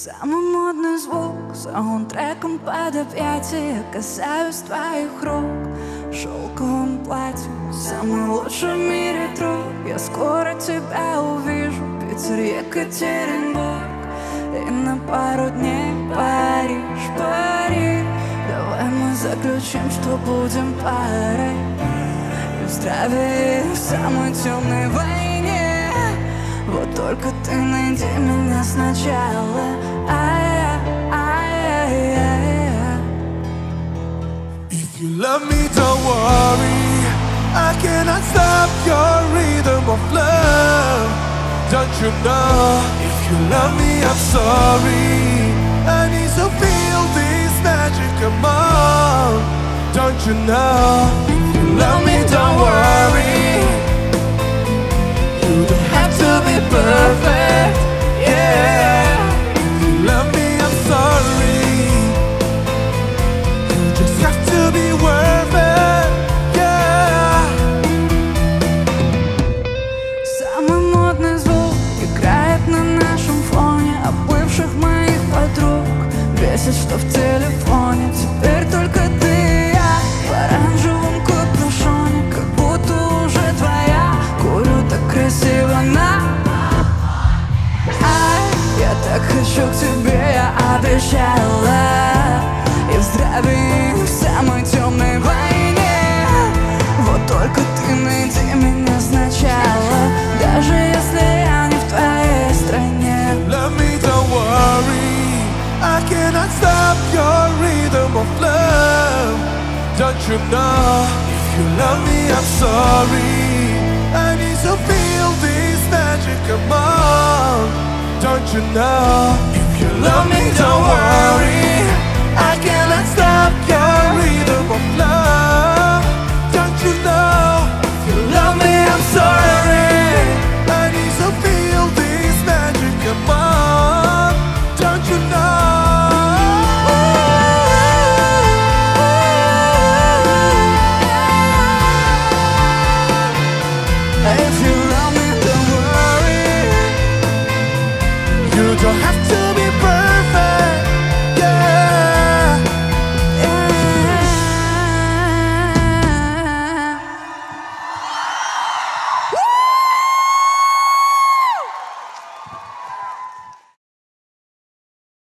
Самый модный звук, саундтреком под объятия. Касаюсь твоих рук шелковым платьем. Самый лучший в мире друг. Я скоро тебя увижу. Питер, Екатеринбург и на пару дней Париж, Париж. Давай мы заключим, что будем парой и в здравии в самой темной войне. Вот только ты найди меня сначала. If you love me, don't worry, I cannot stop your rhythm of love. Don't you know? If you love me, I'm sorry, I need to feel this magic, come on. Don't you know? If you love me, don't worry, you don't have to be perfect, yeah. If you love me, I'm sorry, you just have to be worth it, yeah. Самый модный звук играет на нашем фоне. А бывших моих подруг бесит, что в телефоне теперь только ты и я. В оранжевом капюшоне, как будто уже твоя. Курю так красиво я так хочу к тебе, я обещала. И в здравии в самой темной войне. Вот только ты найди меня сначала, даже если я не в твоей стране. Love me, don't worry, I cannot stop your rhythm of love. Don't you know? If you love me, I'm sorry, I need to feel this magic, come on. Don't you know? If you love me, don't worry, I cannot stop your